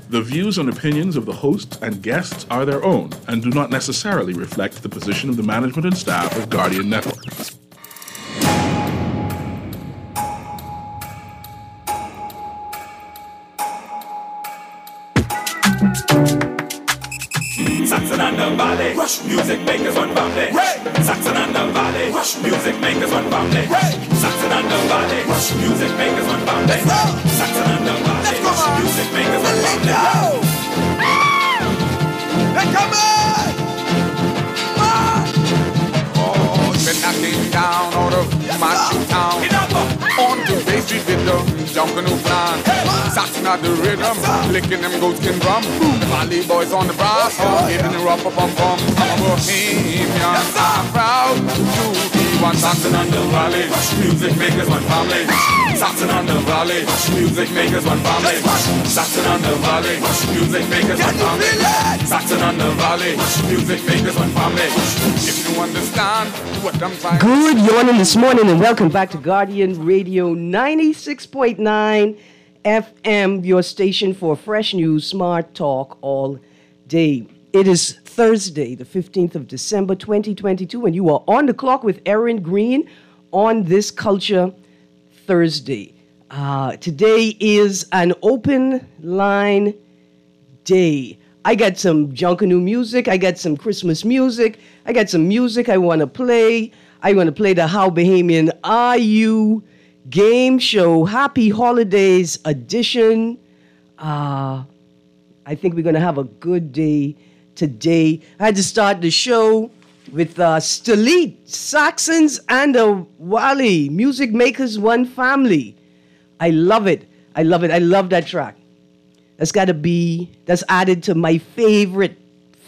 The views and opinions of the hosts and guests are their own and do not necessarily reflect the position of the management and staff of Guardian Network. Saxon and the Valley, Rush music makers one family. Saxon and the Valley, Rush music makers one family. Saxon and the Valley, Rush music makers one family. Saxon and the Valley, Rush music makers one family. They're coming! Oh, been knocking down out of my town. On to Bay Street with the Junkanoo plan. Saxon at the rhythm, licking them goatskin drum. The Valley boys on the brass, hitting the rumpa pum pum. I'm a bohemian, I'm proud to be one. Saxon and the Valley, Rush music makers one family. Saxon and the Valley, Rush music makers one family. Saxon and the Valley, Rush music makers one family. Saxon and the Valley, Rush music makers one family. If you understand what I'm trying. Good morning this morning and welcome back to Guardian Radio 96.9 FM, your station for fresh news, smart talk all day. It is Thursday, the 15th of December, 2022, and you are on the clock with Erin Green on this Culture Thursday. Today is an open line day. I got some Junkanoo music. I got some Christmas music. I got some music I want to play. I want to play the How Bahamian Are You game show, Happy Holidays edition. I think we're going to have a good day today. I had to start the show with Stalit, Saxons and the Wally, music makers one family. I love it. I love it. I love that track. That's added to my favorite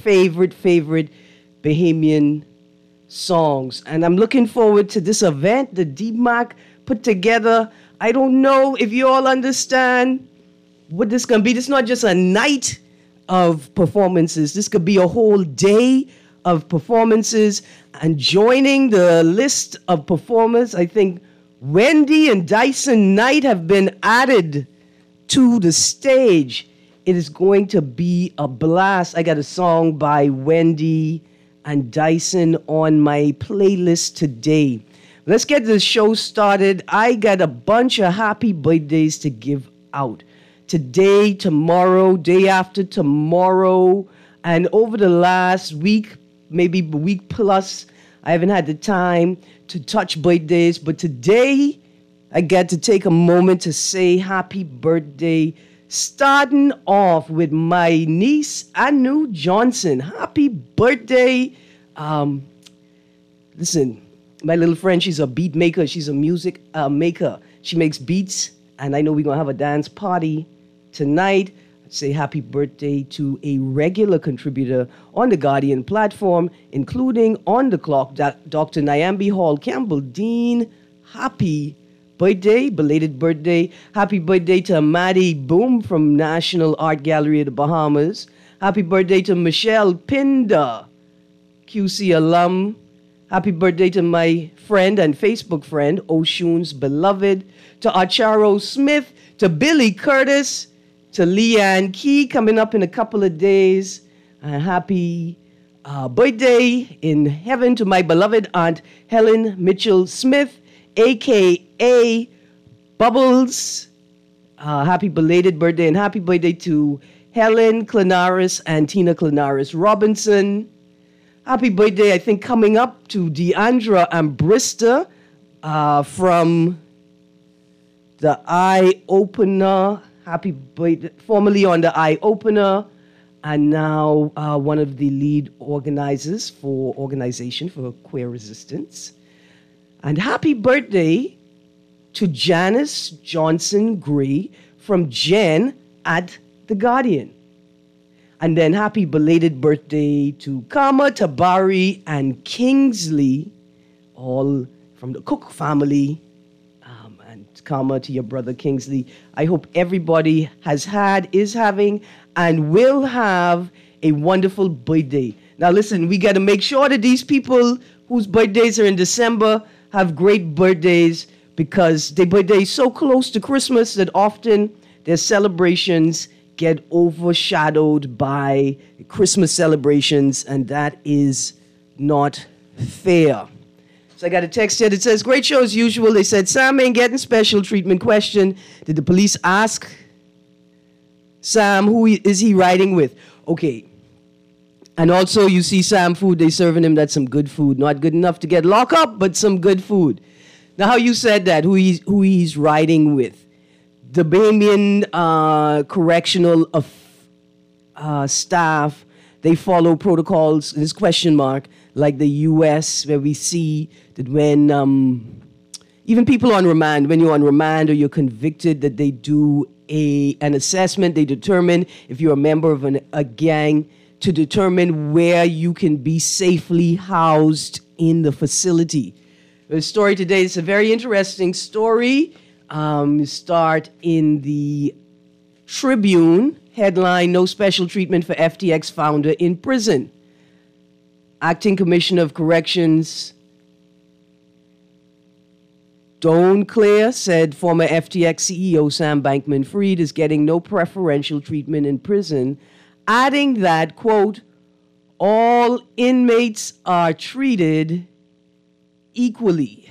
Bahamian songs. And I'm looking forward to this event that DMAC put together. I don't know if you all understand what this can be. This is not just a night of performances. This could be a whole day of performances. And joining the list of performers, I think Wendy and Dyson Knight have been added to the stage. It is going to be a blast. I got a song by Wendy and Dyson on my playlist today. Let's get the show started. I got a bunch of happy birthdays to give out. Today, tomorrow, day after tomorrow, and over the last week, maybe a week plus, I haven't had the time to touch birthdays, but today I get to take a moment to say happy birthday, starting off with my niece, Anu Johnson. Happy birthday. Listen, my little friend, she's a beat maker. She's a music maker. She makes beats, and I know we're going to have a dance party tonight. Say happy birthday to a regular contributor on the Guardian platform, including on the clock, Dr. Nyambi Hall Campbell. Dean, happy birthday, belated birthday. Happy birthday to Maddie Boom from National Art Gallery of the Bahamas. Happy birthday to Michelle Pinder, QC alum. Happy birthday to my friend and Facebook friend, Oshun's beloved. To Acharo Smith, to Billy Curtis, to Leanne Key coming up in a couple of days. Happy birthday in heaven to my beloved Aunt Helen Mitchell Smith, a.k.a. Bubbles. Happy belated birthday, and happy birthday to Helen Clanaris and Tina Clanaris Robinson. Happy birthday, I think, coming up to Deandra Ambrista from the Eye Opener. Happy birthday, formerly on the Eye Opener, and now one of the lead organizers for Organization for Queer Resistance. And happy birthday to Janice Johnson Gray from Jen at The Guardian. And then happy belated birthday to Kama, Tabari, and Kingsley, all from the Cook family. And Kama to your brother Kingsley. I hope everybody has had, is having, and will have a wonderful birthday. Now listen, we got to make sure that these people whose birthdays are in December have great birthdays, because their birthday is so close to Christmas that often their celebrations get overshadowed by Christmas celebrations, and that is not fair. So I got a text here that says, great show as usual. They said, Sam ain't getting special treatment. Question, did the police ask Sam who is he riding with? Okay. And also you see Sam food, they serving him that's some good food. Not good enough to get locked up, but some good food. Now how you said that, who he's riding with. The Bahamian correctional staff, they follow protocols, this question mark, like the U.S., where we see that when even people on remand, when you're on remand or you're convicted, that they do an assessment. They determine if you're a member of a gang to determine where you can be safely housed in the facility. The story today is a very interesting story. Start in the Tribune, headline, no special treatment for FTX founder in prison. Acting Commissioner of Corrections Don Clare said former FTX CEO Sam Bankman-Fried is getting no preferential treatment in prison, adding that, quote, all inmates are treated equally.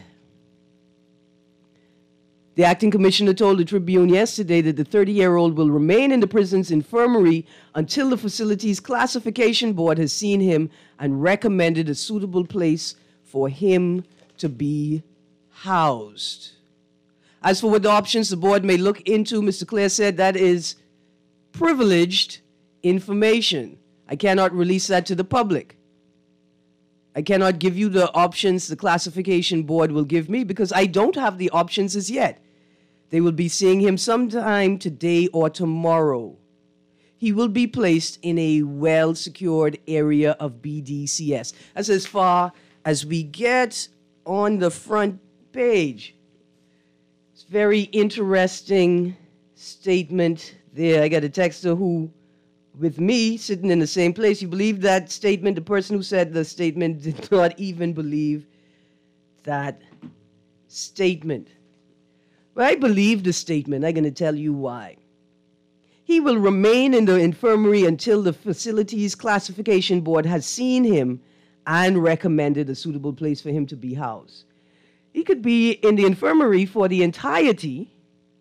The acting commissioner told the Tribune yesterday that the 30-year-old will remain in the prison's infirmary until the facility's classification board has seen him and recommended a suitable place for him to be housed. As for what the options the board may look into, Mr. Clare said that is privileged information. I cannot release that to the public. I cannot give you the options the classification board will give me because I don't have the options as yet. They will be seeing him sometime today or tomorrow. He will be placed in a well-secured area of BDCS. That's as far as we get on the front page. It's a very interesting statement there. I got a texter who, with me, sitting in the same place, you believe that statement? The person who said the statement did not even believe that statement. But I believe the statement. I'm going to tell you why. He will remain in the infirmary until the facility's classification board has seen him and recommended a suitable place for him to be housed. He could be in the infirmary for the entirety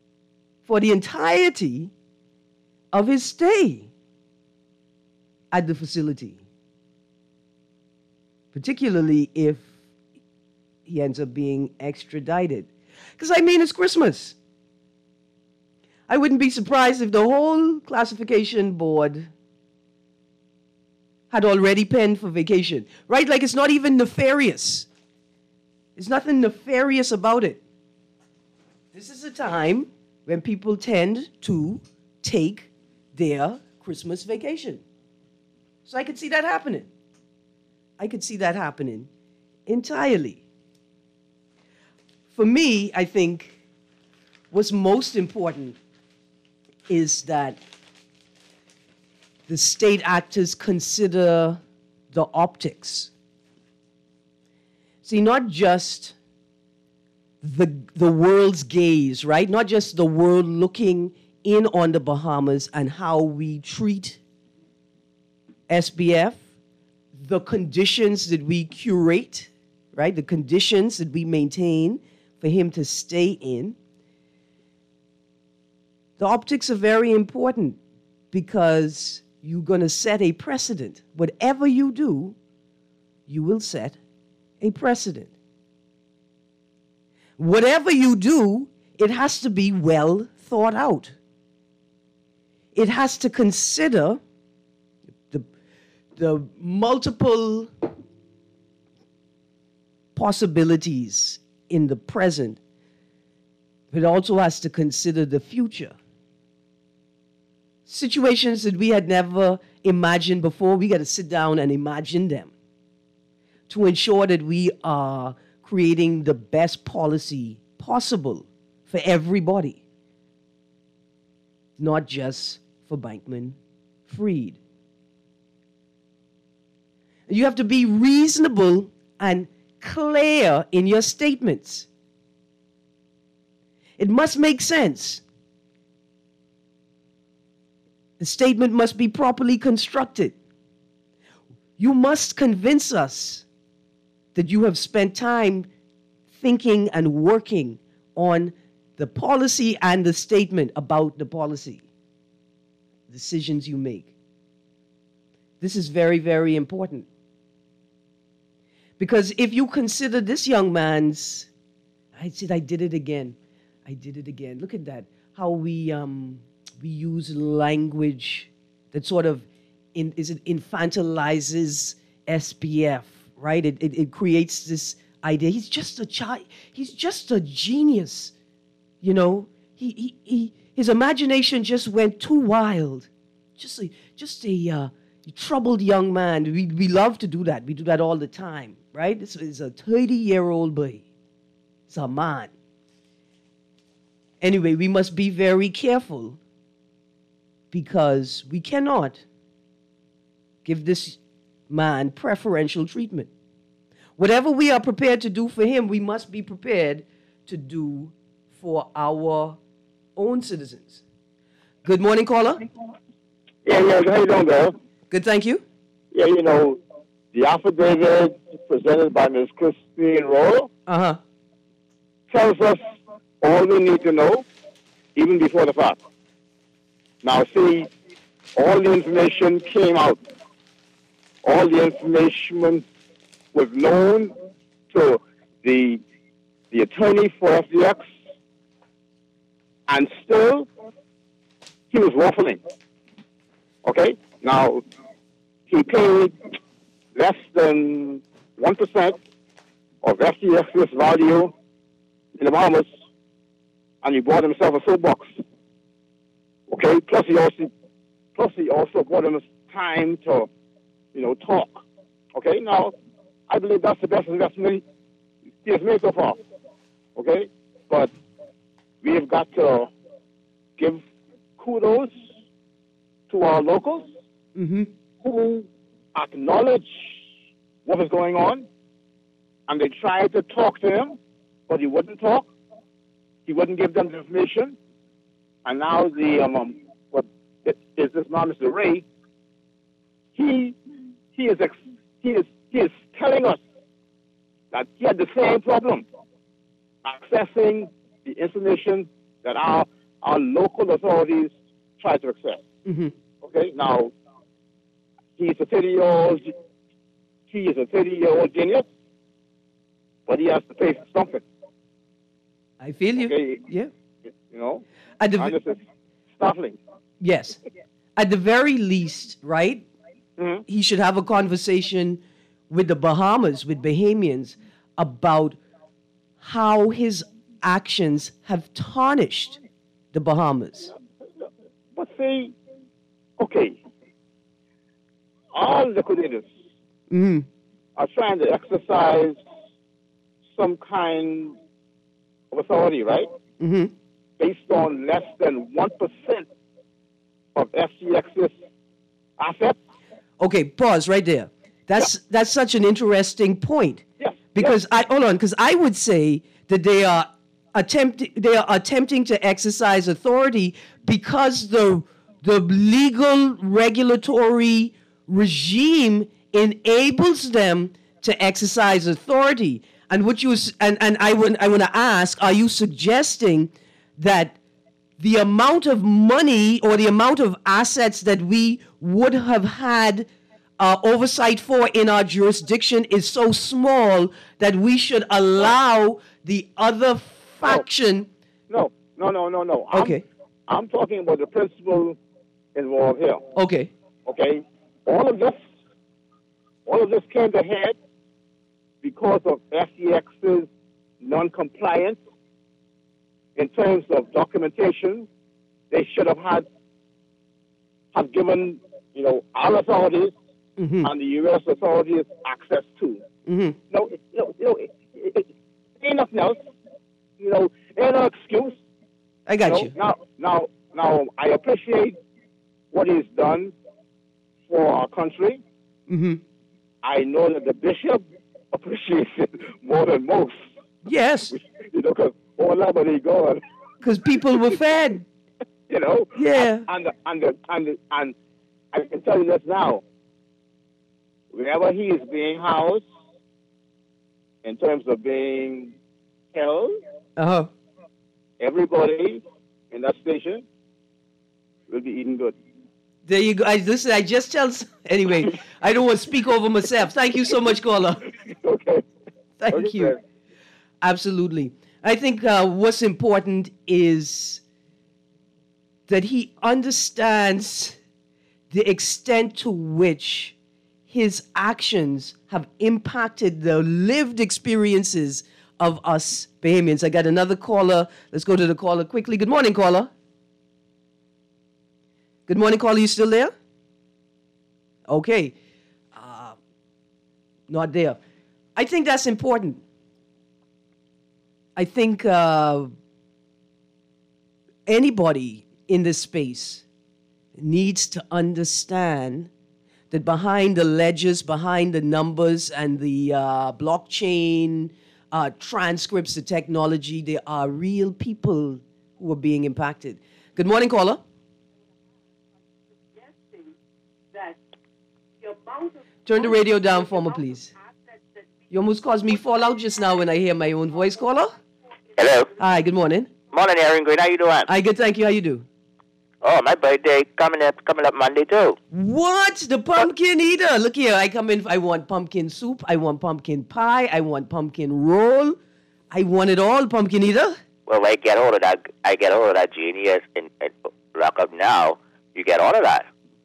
of his stay at the facility, particularly if he ends up being extradited. Because, I mean, it's Christmas. I wouldn't be surprised if the whole classification board had already penned for vacation, right? Like, it's not even nefarious. There's nothing nefarious about it. This is a time when people tend to take their Christmas vacation. So I could see that happening. I could see that happening entirely. For me, I think what's most important is that the state actors consider the optics. See, not just the world's gaze, right? Not just the world looking in on the Bahamas and how we treat SBF, the conditions that we curate, right? The conditions that we maintain for him to stay in. The optics are very important because you're going to set a precedent. Whatever you do, you will set a precedent. Whatever you do, it has to be well thought out. It has to consider the multiple possibilities in the present. It also has to consider the future. Situations that we had never imagined before, we got to sit down and imagine them to ensure that we are creating the best policy possible for everybody, not just for Bankman-Fried. You have to be reasonable and clear in your statements. It must make sense. The statement must be properly constructed. You must convince us that you have spent time thinking and working on the policy and the statement about the policy, decisions you make. This is very, very important. Because if you consider this young man's, I said I did it again. I did it again. Look at that. How we use language that sort of infantilizes SPF, right? It creates this idea. He's just a child. He's just a genius, you know. His imagination just went too wild. Just a troubled young man. We love to do that. We do that all the time, right? This is a 30-year-old boy. It's a man. Anyway, we must be very careful because we cannot give this man preferential treatment. Whatever we are prepared to do for him, we must be prepared to do for our own citizens. Good morning, caller. Yeah, how you doing, Bill? Good, thank you. Yeah, you know, the affidavit presented by Ms. Christine Roll tells us all we need to know, even before the fact. Now, see, all the information came out. All the information was known to the attorney for FDX, and still he was waffling. Okay? Now, he paid less than 1% of FDX's value in the Bahamas, and he bought himself a soapbox. Okay? Plus he also bought him time to, talk. Okay? Now, I believe that's the best investment he has made so far. Okay? But we have got to give kudos to our locals who acknowledge what is going on, and they tried to talk to him, but he wouldn't talk. He wouldn't give them the information. And now this man, Mr. Ray, he is telling us that he had the same problem accessing the information that our local authorities try to access. Okay, now he is a 30-year-old genius, but he has to pay for something. I feel you. Okay? Yeah. And this is startling. Yes. At the very least, right? He should have a conversation with the Bahamas, with Bahamians, about how his actions have tarnished the Bahamas. But see, okay, all liquidators are trying to exercise some kind of authority, right? Based on less than 1% of FCX's assets. Okay, pause right there. That's such an interesting point. Yes. Because I would say that they are attempting to exercise authority because the legal regulatory regime enables them to exercise authority. And I want to ask, are you suggesting that the amount of money or the amount of assets that we would have had oversight for in our jurisdiction is so small that we should allow the other faction? No. Okay. I'm talking about the principle involved here. Okay. Okay. All of this came to head because of FTX's non-compliance in terms of documentation. They should have given our authorities and the U.S. authorities access to. No, ain't nothing else. Ain't no excuse. I got you. Now, I appreciate what he's done for our country. I know that the bishop appreciates it more than most. Yes. Because all that money gone. Because people were fed. You know. Yeah. And I can tell you this now. Wherever he is being housed, in terms of being held, Uh-huh. everybody in that station will be eating good. There you go. I just tell. Anyway, I don't want to speak over myself. Thank you so much, caller. Okay. Thank Okay, you. sir. Absolutely. I think what's important is that he understands the extent to which his actions have impacted the lived experiences of us Bahamians. I got another caller. Let's go to the caller quickly. Good morning, caller. Good morning, caller. You still there? Okay. Not there. I think that's important. I think anybody in this space needs to understand that behind the ledgers, behind the numbers and the blockchain transcripts, the technology, there are real people who are being impacted. Good morning, caller. Turn the radio down for me, please. You almost caused me fall out just now when I hear my own voice, caller. Hello. Hi, good morning. Morning, Aaron Green. How you doing? Hi, good, thank you. How you do? Oh, my birthday coming up Monday too. What? The pumpkin eater? Look here, I come in, I want pumpkin soup, I want pumpkin pie, I want pumpkin roll. I want it all, pumpkin eater. Well, I get all of that genius and rock up now. You get all of that.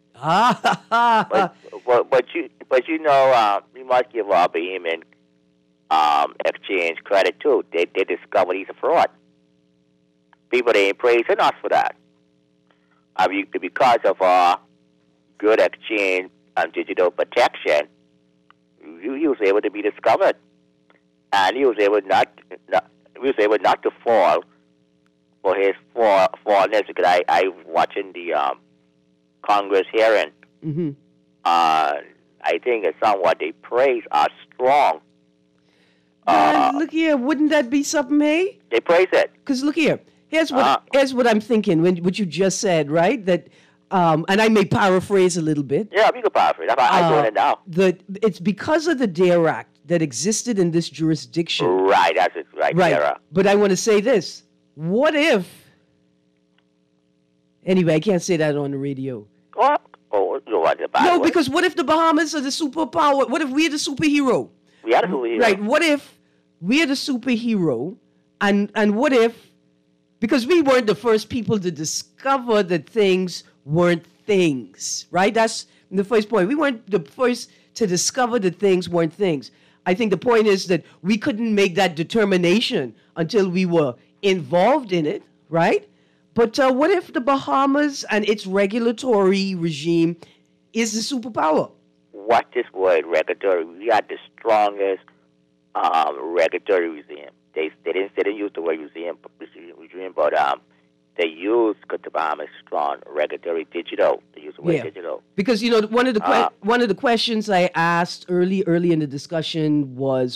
But you know, you must give our Bahamian exchange credit too. They discovered he's a fraud. People they ain't praising us for that. Because of our good exchange and digital protection, he was able to be discovered, and he was able not to fall for his fallness. Because I watching the Congress hearing. Mm-hmm. I think it's somewhat they praise are strong. Look here, wouldn't that be something, hey? They praise it. Because look here, here's what I'm thinking when what you just said, right? That, and I may paraphrase a little bit. Yeah, you can paraphrase. I'm doing it now. It's because of the DARE Act that existed in this jurisdiction. Right, that's it. Right. DARE. But I want to say this. What if... Anyway, I can't say that on the radio. No, because what if the Bahamas are the superpower? What if we're the superhero? We are the superhero. Right, what if we're the superhero, and what if, because we weren't the first people to discover that things weren't things, right? That's the first point. We weren't the first to discover that things weren't things. I think the point is that we couldn't make that determination until we were involved in it, right? But what if the Bahamas and its regulatory regime is the superpower? Watch this word, regulatory. We are the strongest regulatory regime. They didn't use the word regime, but they used, because the Bahamas is strong, regulatory digital. They use the word digital. Because, you know, one of the questions I asked early in the discussion was,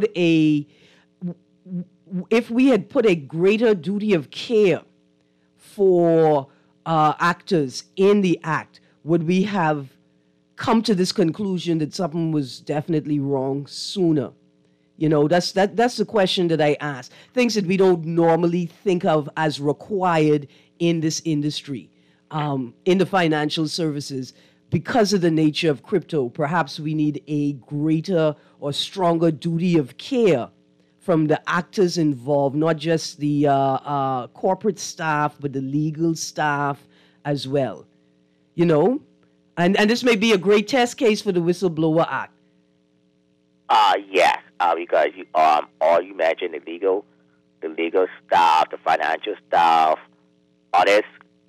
if we had put a greater duty of care for actors in the act, would we have come to this conclusion that something was definitely wrong sooner? You know, that's the question that I asked. Things that we don't normally think of as required in this industry, in the financial services, because of the nature of crypto. Perhaps we need a greater or stronger duty of care from the actors involved, not just the corporate staff, but the legal staff as well. You know? And this may be a great test case for the Whistleblower Act. Yes, because all you mentioned, the legal staff, the financial staff, others,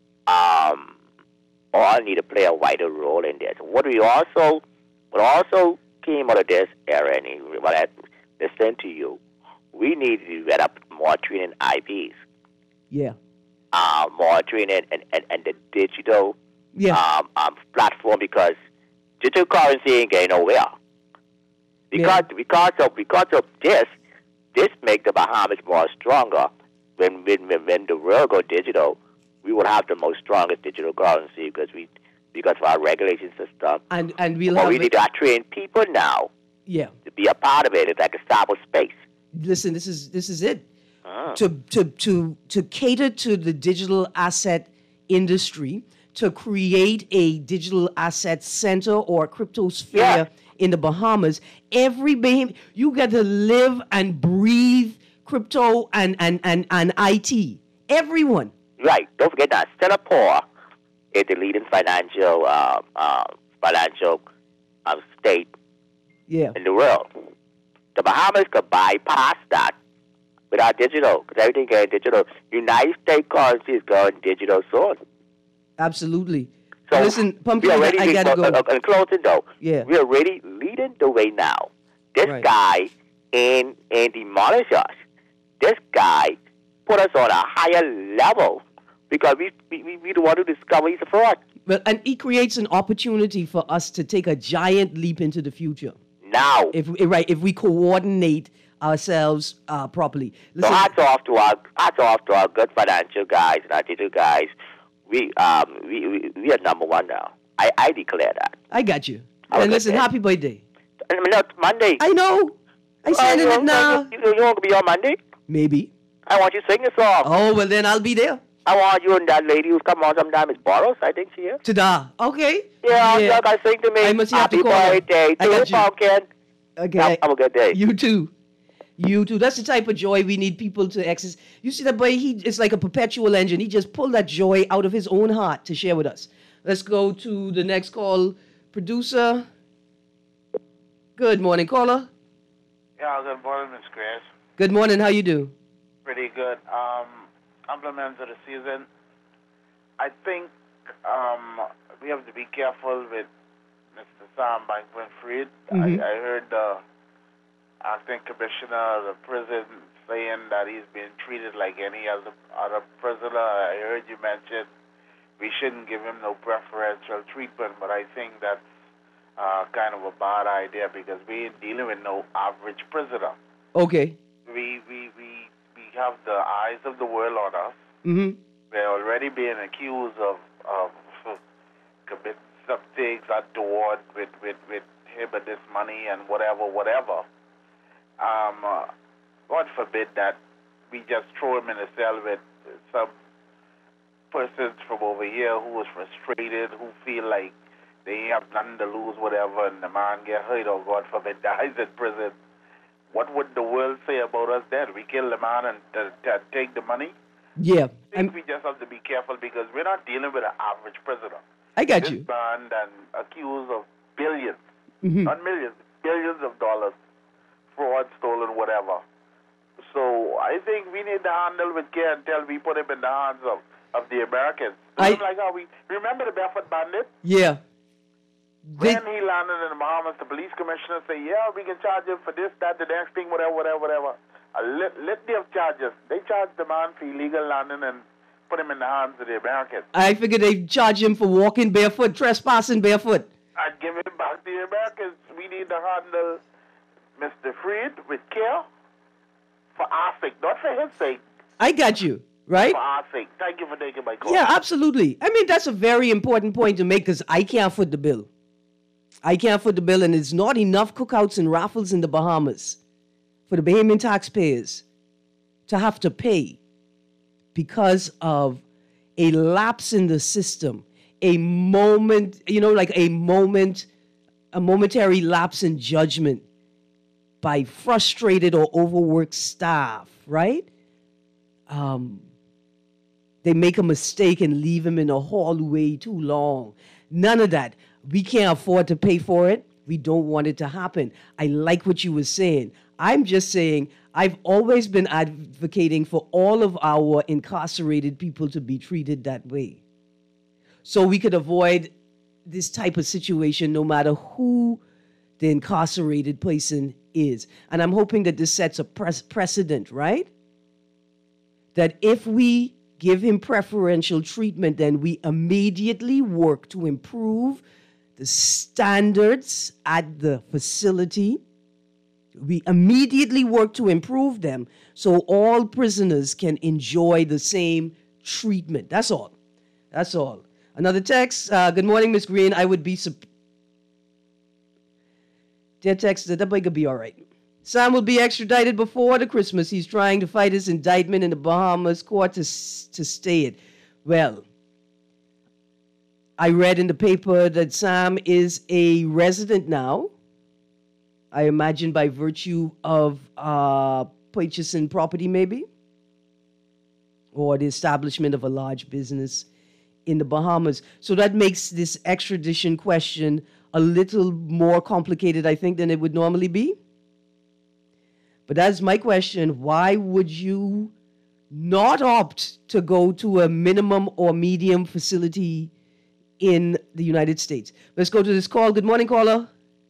all need to play a vital role in this. What also came out of this, Aaron, when I listened to you, we need to develop more training IPs. Yeah. More training and the digital platform, because digital currency ain't getting nowhere. Because of this make the Bahamas more stronger. When the world go digital, we will have the most strongest digital currency because of our regulation system. And we'll But have we need to train people now yeah. to be a part of it. It's like a cyberspace. Listen, this is it. To cater to the digital asset industry, to create a digital asset center or cryptosphere in the Bahamas, you got to live and breathe crypto and IT. Everyone. Right. Don't forget that Singapore is the leading financial state in the world. The Bahamas could bypass that without digital, because everything going digital. United States currency is going digital soon. Absolutely. So listen, Pumpkin, I got to go. And closing though, Yeah. we're already leading the way now. This guy ain't demolish us. This guy put us on a higher level because we don't want to discover he's a fraud. Well, and it creates an opportunity for us to take a giant leap into the future. Now, if we coordinate ourselves properly. Listen, so hats off to our good financial guys and our digital guys. We are number one now. I declare that. I got you. And listen, happy birthday. Monday. I know. I said it now. You want to be on Monday? Maybe. I want you to sing a song. Oh, well then I'll be there. I want you and that lady who's come on sometime is Boros, I think she is. Ta-da. Okay. Yeah. You guys sing to me. I must have to call Happy birthday to the pumpkin. Okay. Have a good day. You too. That's the type of joy we need people to access. You see that boy, it's like a perpetual engine. He just pulled that joy out of his own heart to share with us. Let's go to the next call. Producer. Good morning, caller. Yeah, good morning, Miss Grace. Good morning. How you do? Pretty good. Compliments of the season. I think we have to be careful with Mr. Sam Bankman-Fried. Mm-hmm. I heard the acting commissioner of the prison saying that he's being treated like any other prisoner. I heard you mention we shouldn't give him no preferential treatment, but I think that's kind of a bad idea because we ain't dealing with no average prisoner. Okay. We have the eyes of the world on us. Mm-hmm. We're already being accused of committing some things untoward with him and this money and whatever. God forbid that we just throw him in a cell with some persons from over here who is frustrated, who feel like they have nothing to lose, whatever, and the man get hurt or God forbid dies in prison. What would the world say about us then? We kill the man and take the money? Yeah. I think we just have to be careful because we're not dealing with an average prisoner. I got this you. This band and accused of billions, mm-hmm. not millions, billions of dollars, fraud, stolen, whatever. So I think we need to handle with care until we put him in the hands of the Americans. Like how we remember the Barefoot Bandit? Yeah. When he landed in the Bahamas, the police commissioner said, yeah, we can charge him for this, that, the next thing, whatever. Let them charge us. They charged the man for illegal landing and put him in the hands of the Americans. I figured they'd charge him for walking barefoot, trespassing barefoot. I'd give him back to the Americans. We need to handle Mr. Fried with care for our sake, not for his sake. I got you. Right? For our sake. Thank you for taking my call. Yeah, absolutely. I mean, that's a very important point to make because I can't foot the bill. And it's not enough cookouts and raffles in the Bahamas for the Bahamian taxpayers to have to pay because of a lapse in the system, a moment, a momentary lapse in judgment by frustrated or overworked staff, right? They make a mistake and leave him in a hallway too long. None of that. We can't afford to pay for it. We don't want it to happen. I like what you were saying. I'm just saying I've always been advocating for all of our incarcerated people to be treated that way. So we could avoid this type of situation no matter who the incarcerated person is. And I'm hoping that this sets a precedent, right? That if we give him preferential treatment, then we immediately work to improve the standards at the facility. We immediately work to improve them so all prisoners can enjoy the same treatment. That's all. That's all. Another text. Good morning, Miss Green. I would be... Dear text, that boy could be all right. Sam will be extradited before the Christmas. He's trying to fight his indictment in the Bahamas court to stay it. Well, I read in the paper that Sam is a resident now. I imagine by virtue of purchasing property, maybe, or the establishment of a large business in the Bahamas. So that makes this extradition question a little more complicated, I think, than it would normally be. But that's my question. Why would you not opt to go to a minimum or medium facility in the United States? Let's go to this call. Good morning, caller.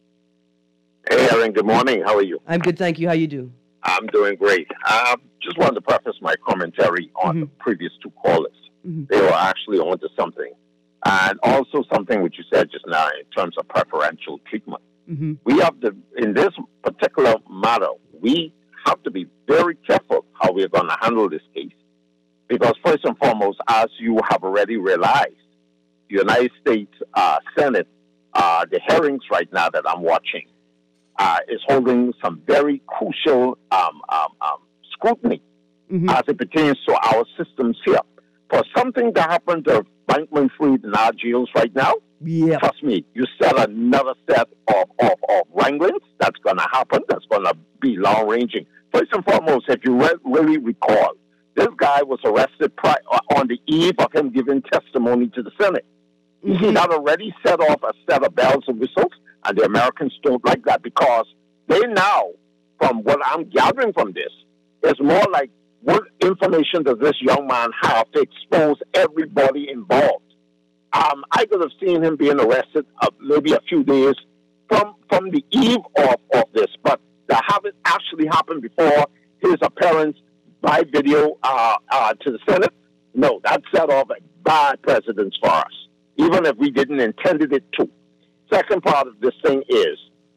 Hey, Aaron. Good morning. How are you? I'm good, thank you. How you do? I'm doing great. Just wanted to preface my commentary on the previous two callers. They were actually onto something. And also something which you said just now in terms of preferential treatment. We have to, in this particular matter, we have to be very careful how we're going to handle this case. Because first and foremost, as you have already realized, the United States Senate, the hearings right now that I'm watching, is holding some very crucial scrutiny as it pertains to our systems here. For something to happen to Bankman-Fried in our jails right now, trust me, you set another set of wranglings that's going to happen, that's going to be long-ranging. First and foremost, if you really recall, this guy was arrested on the eve of him giving testimony to the Senate. You see, that already set off a set of bells and whistles, and the Americans don't like that because they now, from what I'm gathering from this, is more like, what information does this young man have to expose everybody involved? I could have seen him being arrested maybe a few days from the eve of this, but to have it actually happen before his appearance by video to the Senate, no, that set off a bad precedence for us, even if we didn't intended it to. Second part of this thing is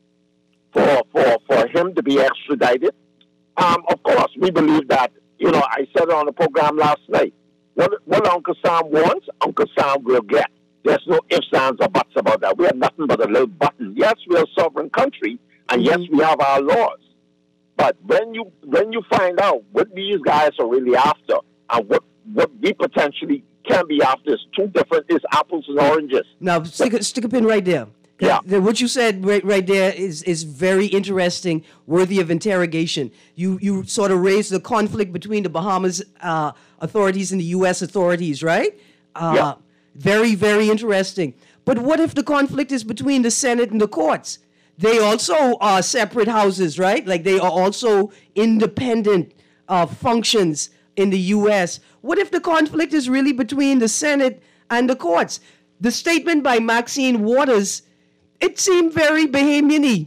for him to be extradited. Of course, we believe that. You know, I said it on the program last night. What Uncle Sam wants, Uncle Sam will get. There's no ifs, ands, or buts about that. We have nothing but a little button. Yes, we're a sovereign country, and yes, we have our laws. But when you find out what these guys are really after, and what we potentially can be after, is two different. Is apples and oranges. Now, stick a pin right there. Yeah. What you said right there is very interesting, worthy of interrogation. You sort of raised the conflict between the Bahamas authorities and the U.S. authorities, right? Yeah. Very, very interesting. But what if the conflict is between the Senate and the courts? They also are separate houses, right? Like they are also independent functions in the U.S. What if the conflict is really between the Senate and the courts? The statement by Maxine Waters, it seemed very Bahamian-y.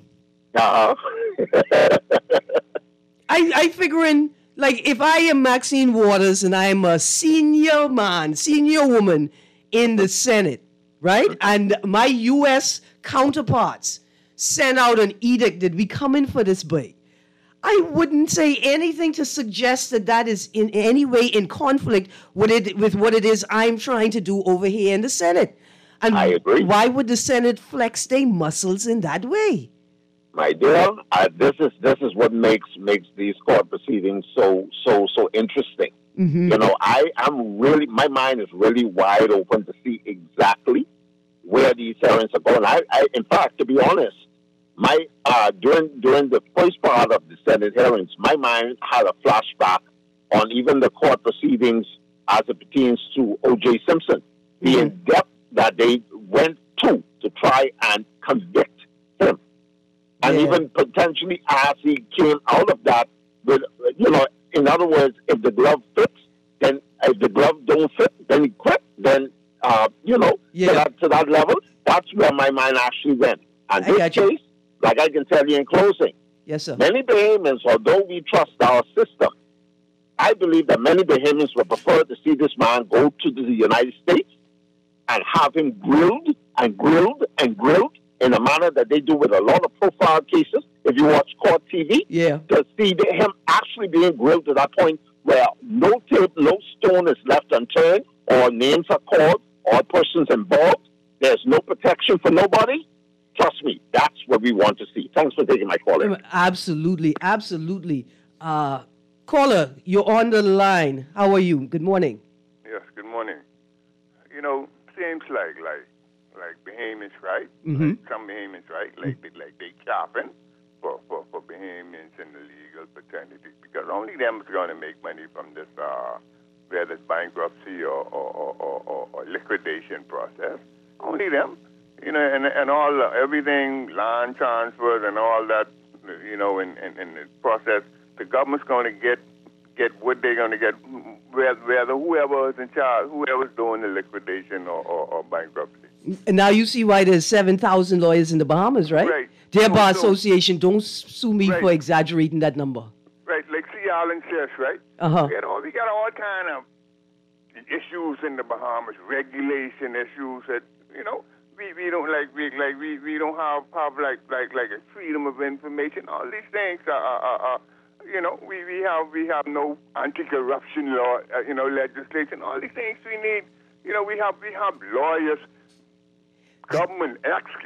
I figuring, like, if I am Maxine Waters and I am a senior woman in the Senate, right? And my U.S. counterparts send out an edict that we come in for this boy, I wouldn't say anything to suggest that is in any way in conflict with what it is I'm trying to do over here in the Senate. And I agree. Why would the Senate flex their muscles in that way? My dear, this is what makes these court proceedings so interesting. You know, my mind is really wide open to see exactly where these hearings are going. I in fact, to be honest, during the first part of the Senate hearings, my mind had a flashback on even the court proceedings as it pertains to O.J. Simpson, the in-depth that they went to try and convict him. And even potentially as he came out of that, with, you know, in other words, if the glove fits, then if the glove don't fit, then he quit. Then, you know, to that level, that's where my mind actually went. And this case, like I can tell you in closing, yes, sir. Many Bahamians, although we trust our system, I believe that many Bahamians would prefer to see this man go to the United States and have him grilled and grilled and grilled in a manner that they do with a lot of profile cases. If you watch court TV, to see him actually being grilled to that point where no tape, no stone is left unturned, all names are called, all persons involved, there's no protection for nobody, trust me, that's what we want to see. Thanks for taking my call. Absolutely, absolutely. Caller, you're on the line. How are you? Good morning. Yes, good morning. You know, seems like Bahamians, right? Mm-hmm. Like some Bahamians, right? Like they capping for Bahamians in the legal fraternity, because only them is going to make money from this, whether it's bankruptcy or liquidation process. Only them, you know, and all everything, land transfers and all that, you know, in the process, the government's going to get what they're going to get, whether whoever is in charge, whoever's doing the liquidation or bankruptcy. And now you see why there's 7,000 lawyers in the Bahamas, right? Right. Their bar association, don't sue me for exaggerating that number. Right, like C. Allen says, right? Uh-huh. We got all kind of issues in the Bahamas, regulation issues that, you know, we don't we don't have a freedom of information. All these things are you know, we have no anti-corruption law, you know, legislation. All these things we need. You know, we have lawyers, government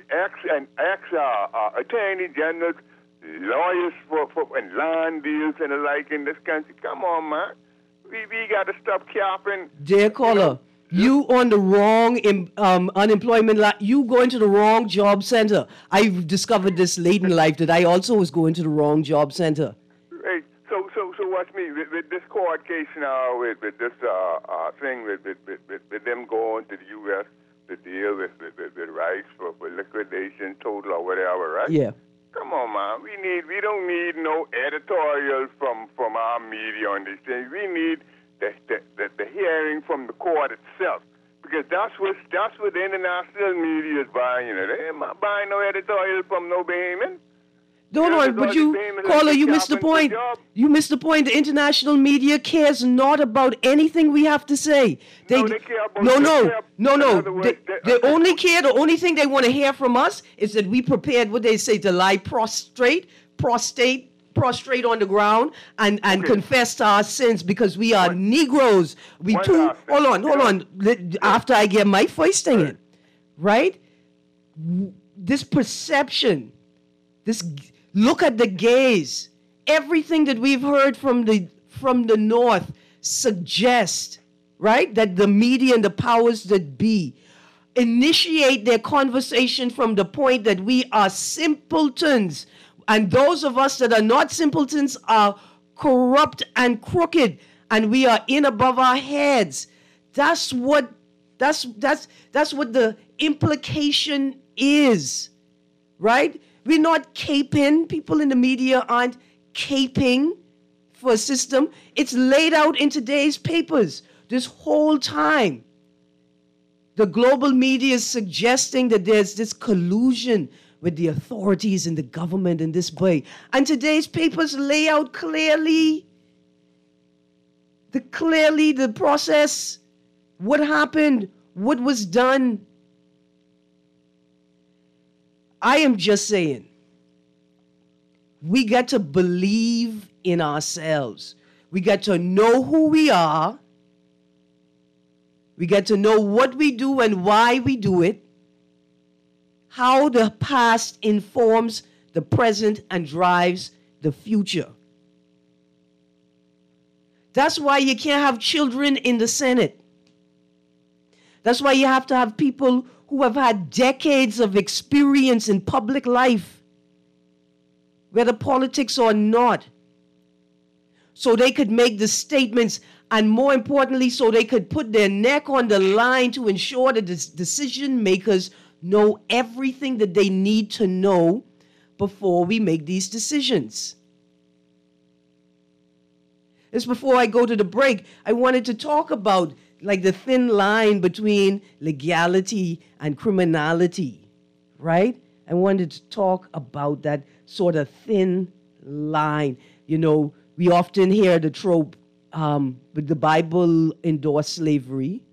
attorney generals, lawyers for and land deals and the like in this country. Come on, man. We got to stop capping. Dear caller, you on the wrong unemployment line. You going to the wrong job center. I've discovered this late in life that I also was going to the wrong job center. Right. So watch me with this court case now, with this thing with them going to the U.S. to deal with rights for liquidation, total or whatever, right? Yeah. Come on, man. We don't need no editorials from our media on these things. We need the hearing from the court itself, because that's what the international media is buying. You know, they ain't buying no editorial from no Bahamian. No, but you, caller, you missed the point. You missed the point. The international media cares not about anything we have to say. They care about They only care. The only thing they want to hear from us is that we prepared, what they say, to lie prostrate on the ground and confess to our sins, because we are Negroes. Hold on. After I get my first thing in, right? This perception, look at the gaze. Everything that we've heard from the North suggests, right, that the media and the powers that be initiate their conversation from the point that we are simpletons, and those of us that are not simpletons are corrupt and crooked, and we are in above our heads. That's what the implication is, right? We're not caping. People in the media aren't caping for a system. It's laid out in today's papers this whole time. The global media is suggesting that there's this collusion with the authorities and the government in this way. And today's papers lay out clearly the process, what happened, what was done. I am just saying, we got to believe in ourselves. We got to know who we are. We got to know what we do and why we do it. How the past informs the present and drives the future. That's why you can't have children in the Senate. That's why you have to have people who have had decades of experience in public life, whether politics or not, so they could make the statements, and more importantly, so they could put their neck on the line to ensure that the decision makers know everything that they need to know before we make these decisions. Just before I go to the break, I wanted to talk about like the thin line between legality and criminality, right? I wanted to talk about that sort of thin line. You know, we often hear the trope, but the Bible endorsed slavery.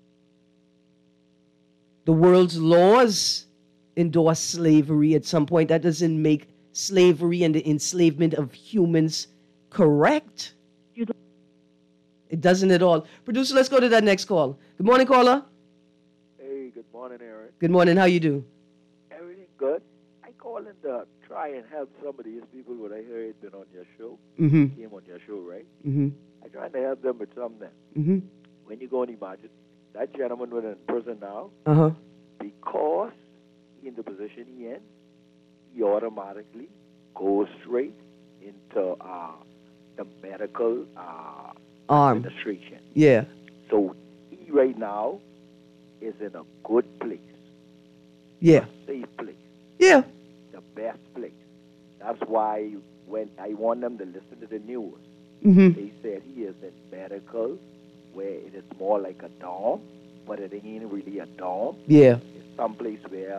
The world's laws endorse slavery at some point. That doesn't make slavery and the enslavement of humans correct. It doesn't at all. Producer, let's go to that next call. Good morning, caller. Hey, good morning, Aaron. Good morning. How you do? Everything good? I call in to try and help some of these people what I heard been on your show. Mm-hmm. Came on your show, right? Mm-hmm. I trying to help them with something. Mm-hmm. When you go and imagine that gentleman was in prison now, Uh-huh. because he in the position he in, he automatically goes straight into the medical Arm. administration. Yeah. So he right now is in a good place, Yeah. safe place, Yeah. the best place. That's why when I want them to listen to the news, Mm-hmm. they said he is in medical, where it is more like a dorm, but it ain't really a dorm. Yeah. It's someplace where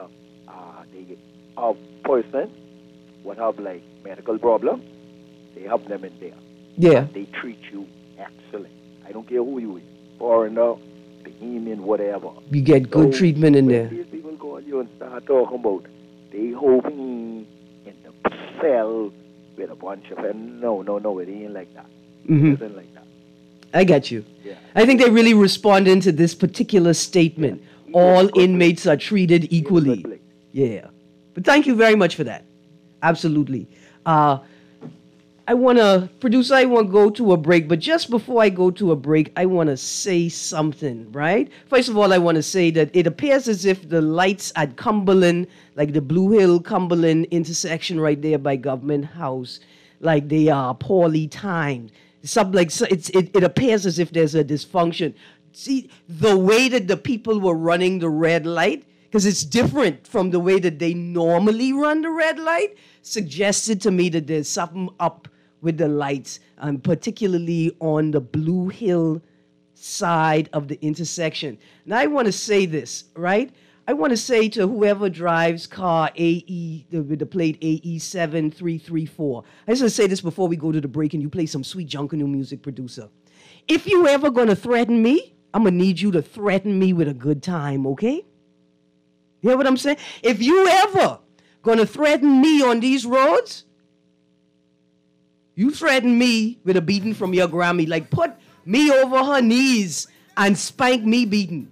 a person would have like medical problem, they help them in there. Yeah. They treat you excellent. I don't care who you is, foreigner, Bahamian, whatever. You get good So, treatment in when there. these people call you and start talking about they hoping in the cell with a bunch of no, it ain't like that. Mm-hmm. It isn't like that. I get you. Yeah. I think they really responded to this particular statement. Yeah. All inmates are treated equally. Place. Yeah. But thank you very much for that. Absolutely. I want to go to a break, but just before I go to a break, I want to say something, right? First of all, I want to say that it appears as if the lights at Cumberland, like the Blue Hill Cumberland intersection right there by Government House, like they are poorly timed. It appears as if there's a dysfunction. See, the way that the people were running the red light, because it's different from the way that they normally run the red light, suggested to me that there's something up with the lights, particularly on the Blue Hill side of the intersection. Now, I want to say this, right? I want to say to whoever drives car with the plate AE7334, I just want to say this before we go to the break and you play some sweet Junkanoo music, producer. If you ever going to threaten me, I'm going to need you to threaten me with a good time, okay? You hear what I'm saying? If you ever going to threaten me on these roads, you threaten me with a beating from your Grammy, like put me over her knees and spank me beating.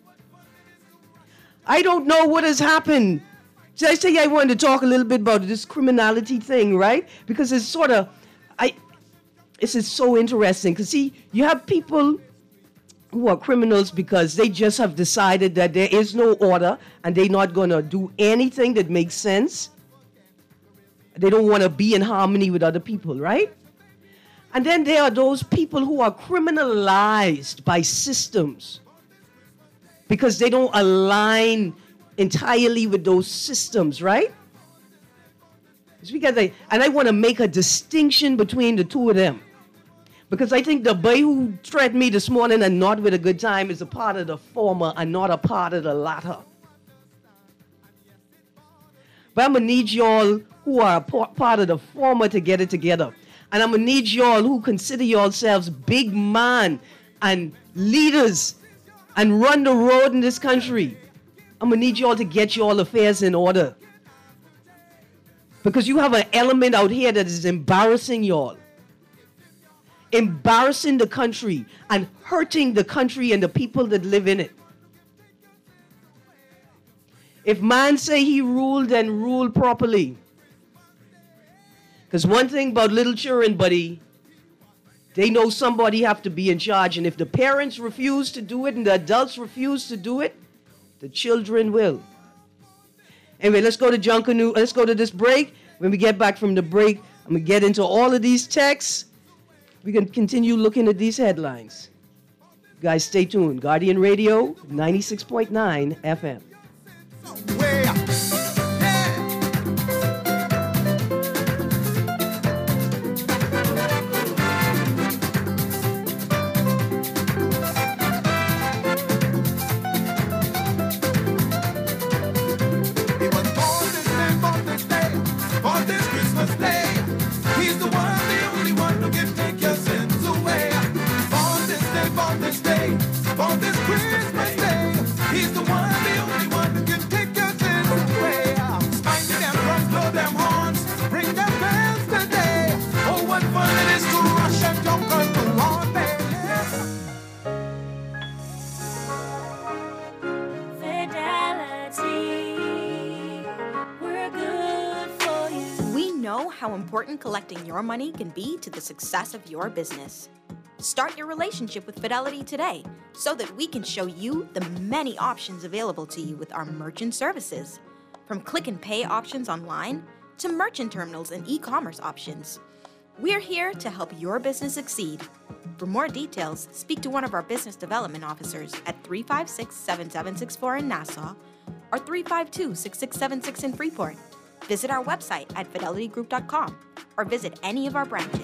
I don't know what has happened. So I say I wanted to talk a little bit about this criminality thing, right? Because it's sort of, this is so interesting. Because see, you have people who are criminals because they just have decided that there is no order and they're not going to do anything that makes sense. They don't want to be in harmony with other people, right? And then there are those people who are criminalized by systems because they don't align entirely with those systems, right? And I want to make a distinction between the two of them. Because I think the boy who threatened me this morning and not with a good time is a part of the former and not a part of the latter. But I'm going to need y'all who are a part of the former to get it together. And I'm going to need y'all who consider yourselves big man and leaders and run the road in this country. I'm going to need y'all to get your affairs in order. Because you have an element out here that is embarrassing y'all. Embarrassing the country and hurting the country and the people that live in it. If man say he ruled, then rule properly. Because one thing about little children, buddy, they know somebody have to be in charge. And if the parents refuse to do it and the adults refuse to do it, the children will. Anyway, let's go to Junkanoo. Let's go to this break. When we get back from the break, I'm going to get into all of these texts. We can continue looking at these headlines. You guys, stay tuned. Guardian Radio, 96.9 FM. On this Christmas day, he's the one, the only know how important collecting your money can be to the success of your business. Start your relationship with Fidelity today so that we can show you the many options available to you with our merchant services. From click and pay options online to merchant terminals and e-commerce options. We're here to help your business succeed. For more details, speak to one of our business development officers at 356-7764 in Nassau or 352-6676 in Freeport. Visit our website at fidelitygroup.com or visit any of our branches.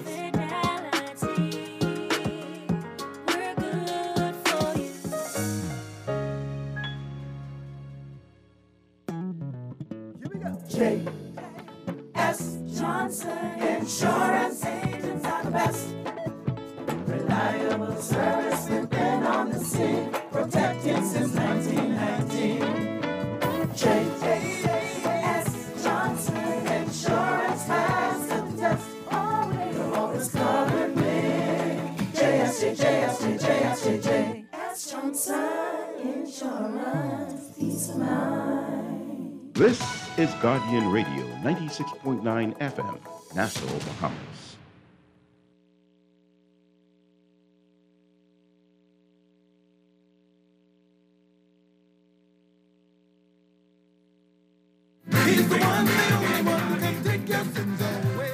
J.S. Johnson Insurance Agents are the best. Reliable service, we've been on the scene, protecting since 1919. J.S. Johnson Insurance has the test. You'll always cover me. J.S. Johnson Insurance, peace of mind. This is Guardian Radio, 96.9 FM, Nassau, Bahamas. He's the one, the only one who can take your sins away.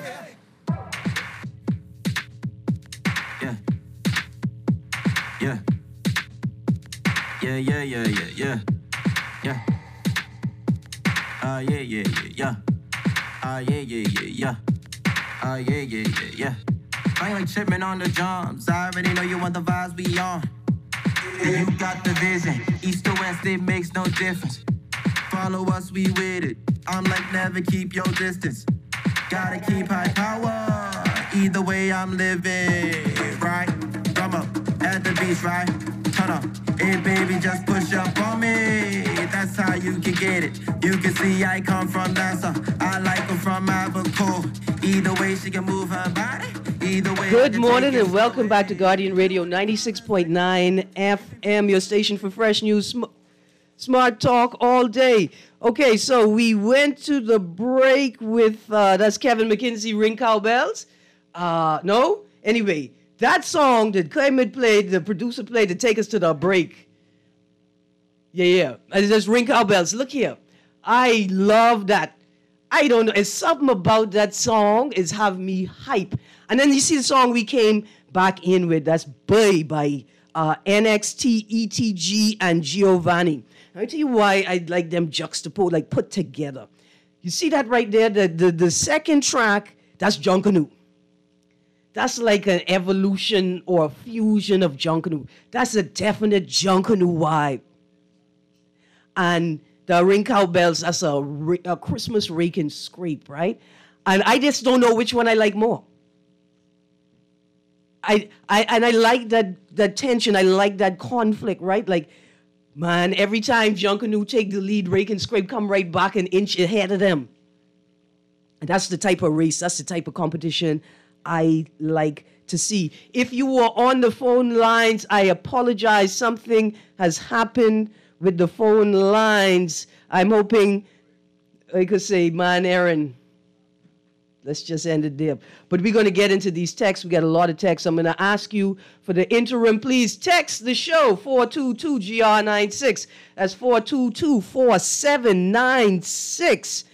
Yeah. Yeah. Yeah, yeah, yeah, yeah, yeah. Yeah. Yeah, yeah, yeah, yeah. Yeah, yeah, yeah, yeah. Yeah, yeah, yeah, yeah. I ain't like tripping on the drums. I already know you want the vibes we on. You got the vision. East to west, it makes no difference. Follow us, we with it. I'm like, never keep your distance. Gotta keep high power. Either way, I'm living. Right? Come up at the beach, right? Turn up. Hey, baby, just push up on me. That's how you can get it. You can see I come from Nassau. I like her from Abaco. Either way, she can move her body. Either way. Good morning and welcome back to Guardian Radio 96.9 FM, your station for fresh news, smart talk all day. Okay, so we went to the break with, that's Kevin McKinsey, Ring Cowbells. No? Anyway, that song that Clement played, the producer played to take us to the break. Yeah. And just Ring Cowbells. Look here. I love that. I don't know. It's something about that song is have me hype. And then you see the song we came back in with. That's Boy by NXT, ETG, and Giovanni. I'll tell you why I like them juxtaposed, like put together. You see that right there? The second track, that's Junkanoo. That's like an evolution or a fusion of Junkanoo. That's a definite Junkanoo vibe. And the Ring Cowbells, that's a Christmas rake and scrape, right? And I just don't know which one I like more. I like that tension. I like that conflict, right? Like, man, every time Junkanoo take the lead, rake and scrape come right back an inch ahead of them. And that's the type of race, that's the type of competition I like to see. If you were on the phone lines, I apologize. Something has happened with the phone lines. I'm hoping I could say, man, Aaron, let's just end it there. But we're going to get into these texts. We got a lot of texts. I'm going to ask you for the interim, please text the show, 422-GR96. That's 422-4796.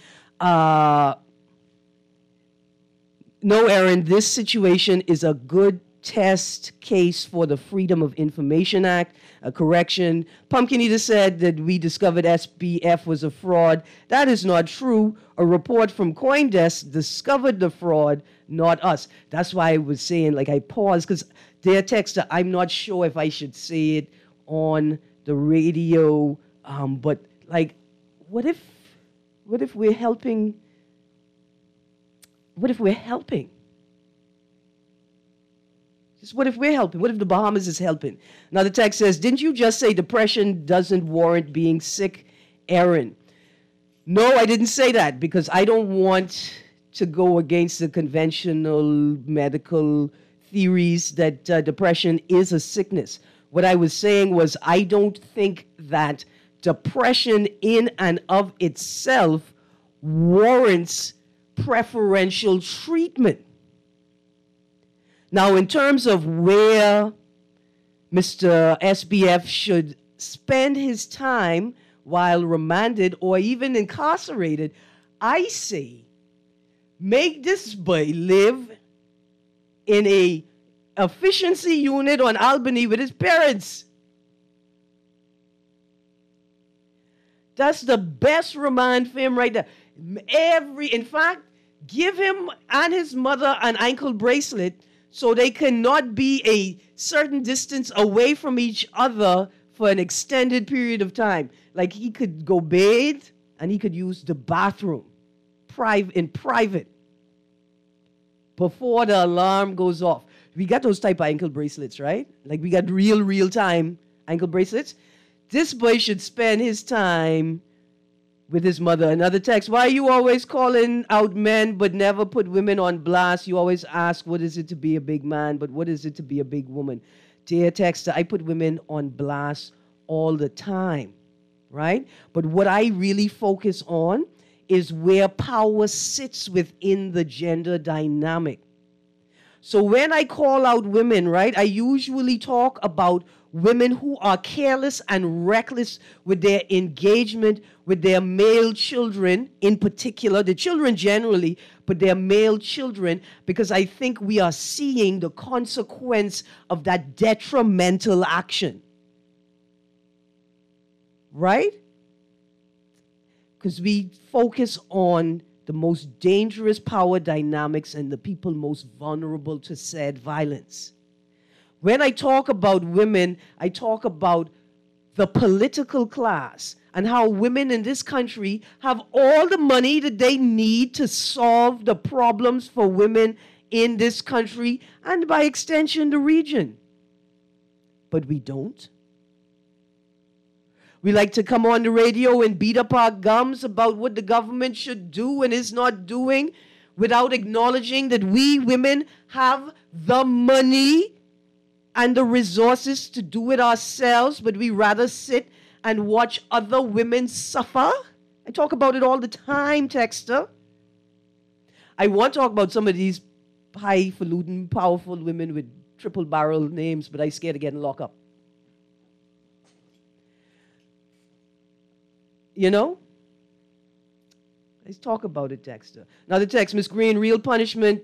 No, Aaron, this situation is a good test case for the Freedom of Information Act. A correction. Pumpkin Eater said that we discovered SBF was a fraud. That is not true. A report from CoinDesk discovered the fraud, not us. That's why I was saying, like, I paused, because their texter, I'm not sure if I should say it on the radio, but, like, what if we're helping? What if we're helping? Just what if we're helping? What if the Bahamas is helping? Now the text says, didn't you just say depression doesn't warrant being sick, Aaron? No, I didn't say that, because I don't want to go against the conventional medical theories that depression is a sickness. What I was saying was I don't think that depression in and of itself warrants preferential treatment. Now, in terms of where Mr. SBF should spend his time while remanded or even incarcerated, I say make this boy live in a efficiency unit on Albany with his parents. That's the best remand for him right there. In fact, give him and his mother an ankle bracelet so they cannot be a certain distance away from each other for an extended period of time. Like he could go bathe and he could use the bathroom in private before the alarm goes off. We got those type of ankle bracelets, right? Like we got real-time ankle bracelets. This boy should spend his time with his mother. Another text, why are you always calling out men but never put women on blast? You always ask, what is it to be a big man, but what is it to be a big woman? Dear texter, I put women on blast all the time, right? But what I really focus on is where power sits within the gender dynamic. So when I call out women, right, I usually talk about women who are careless and reckless with their engagement with their male children, in particular, the children generally, but their male children, because I think we are seeing the consequence of that detrimental action. Right? Because we focus on the most dangerous power dynamics and the people most vulnerable to said violence. When I talk about women, I talk about the political class and how women in this country have all the money that they need to solve the problems for women in this country and by extension the region. But we don't. We like to come on the radio and beat up our gums about what the government should do and is not doing without acknowledging that we women have the money and the resources to do it ourselves, but we rather sit and watch other women suffer. I talk about it all the time, texter. I want to talk about some of these highfalutin, powerful women with triple barrel names, but I'm scared of getting locked up. You know? Let's talk about it, texter. Now the text, Miss Green, real punishment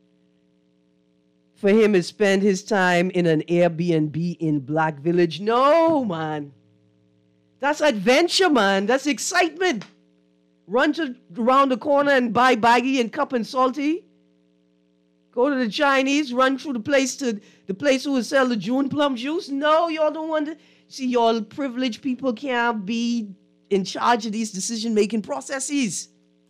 for him is spend his time in an Airbnb in Black Village. No, man. That's adventure, man. That's excitement. Run around the corner and buy baggy and cup and salty. Go to the Chinese, run through the place to the place who will sell the June plum juice. No, y'all don't want to. See, y'all privileged people can't be in charge of these decision-making processes.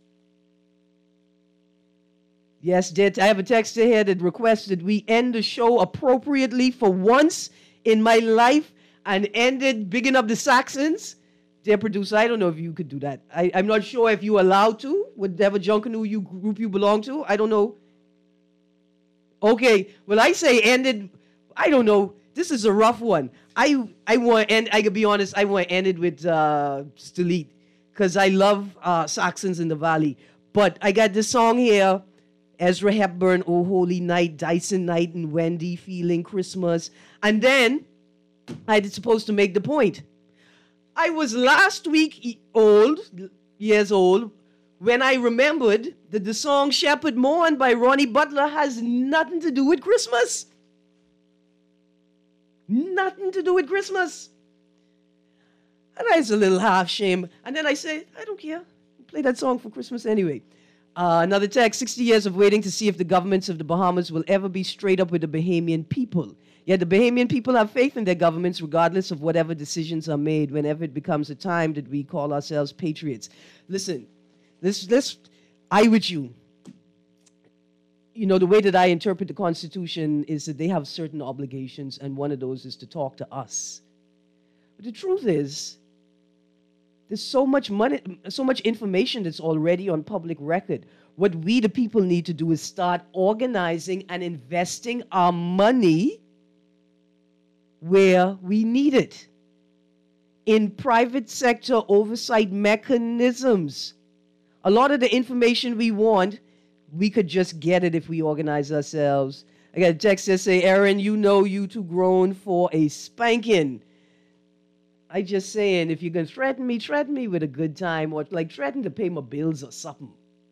Yes, I have a texter here that requests that we end the show appropriately for once in my life and ended bigging up the Saxons. Dear producer, I don't know if you could do that. I'm not sure if you're allowed to, whatever Junkanoo group you belong to. I don't know. Okay, well, I say ended, I don't know. This is a rough one. I want to end, I can be honest, I want to end it with Stalit because I love Saxons in the Valley. But I got this song here, Ezra Hepburn, Oh Holy Night, Dyson Night, and Wendy, Feeling Christmas. And then I was supposed to make the point. I was last week years old, when I remembered that the song Shepherd Mourn by Ronnie Butler has nothing to do with Christmas. Nothing to do with Christmas. And I was a little half shame. And then I said, I don't care. Play that song for Christmas anyway. Another text, 60 years of waiting to see if the governments of the Bahamas will ever be straight up with the Bahamian people. Yet the Bahamian people have faith in their governments regardless of whatever decisions are made whenever it becomes a time that we call ourselves patriots. Listen, I with you. You know, the way that I interpret the Constitution is that they have certain obligations, and one of those is to talk to us. But the truth is, there's so much money, so much information that's already on public record. What we, the people, need to do is start organizing and investing our money where we need it. In private sector oversight mechanisms. A lot of the information we want We could just get it if we organize ourselves. I got a text that say, Aaron, you know you too grown for a spanking. I just saying, if you're going to threaten me with a good time, or like threaten to pay my bills or something.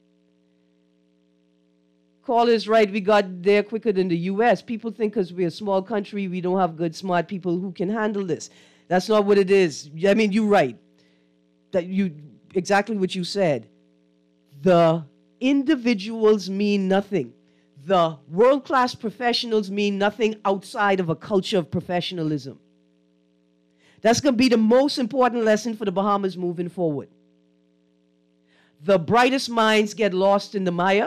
Call is right, we got there quicker than the U.S. People think because we're a small country, we don't have good, smart people who can handle this. That's not what it is. I mean, you're right. Exactly what you said. The individuals mean nothing. The world-class professionals mean nothing outside of a culture of professionalism. That's going to be the most important lesson for the Bahamas moving forward. The brightest minds get lost in the mire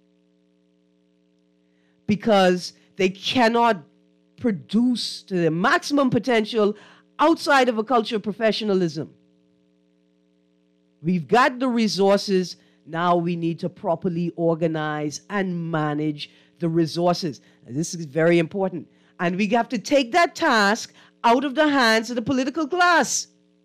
because they cannot produce to their maximum potential outside of a culture of professionalism. We've got the resources. Now we need to properly organize and manage the resources. And this is very important. And we have to take that task out of the hands of the political class.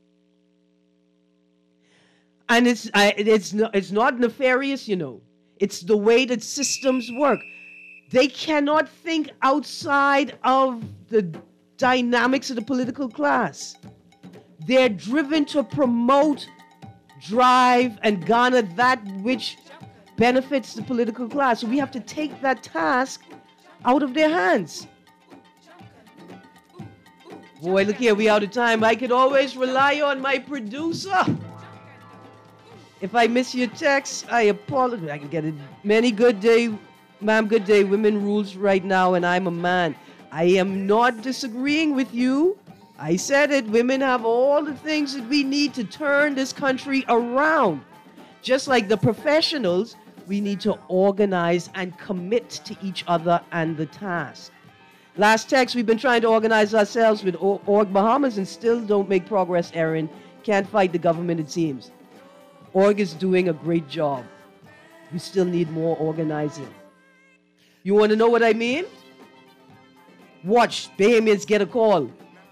And it's not nefarious, you know. It's the way that systems work. They cannot think outside of the dynamics of the political class. They're driven to promote, drive, and garner that which benefits the political class. So we have to take that task out of their hands. Boy, look here, we out of time. I could always rely on my producer. If I miss your text, I apologize. I can get it. Many good day, ma'am, good day. Women rules right now, and I'm a man. I am not disagreeing with you. I said it. Women have all the things that we need to turn this country around. Just like the professionals, we need to organize and commit to each other and the task. Last text, we've been trying to organize ourselves with Org Bahamas and still don't make progress, Aaron. Can't fight the government, it seems. Org is doing a great job. We still need more organizing. You want to know what I mean? Watch, Bahamians get a call.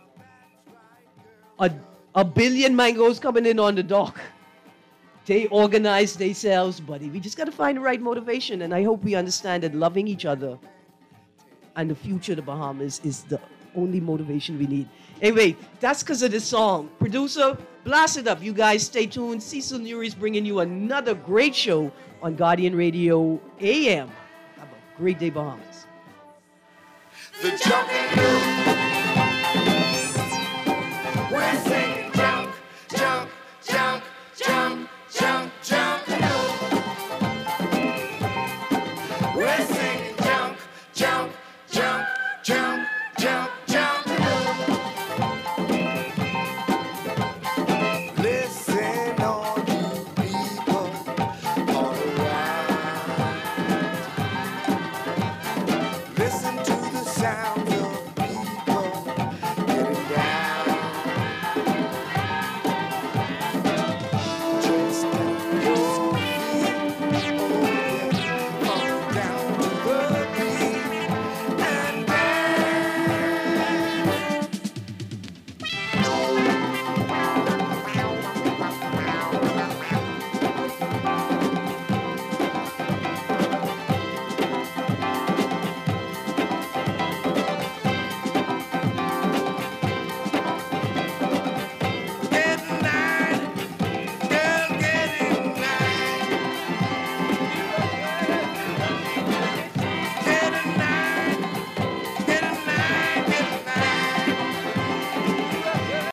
A billion mangoes coming in on the dock. They organize themselves, buddy. We just got to find the right motivation, and I hope we understand that loving each other and the future of the Bahamas is the only motivation we need. Anyway, that's because of this song. Producer, blast it up. You guys stay tuned. Cecil Nuri is bringing you another great show on Guardian Radio AM. Have a great day, Bahamas. The jungle.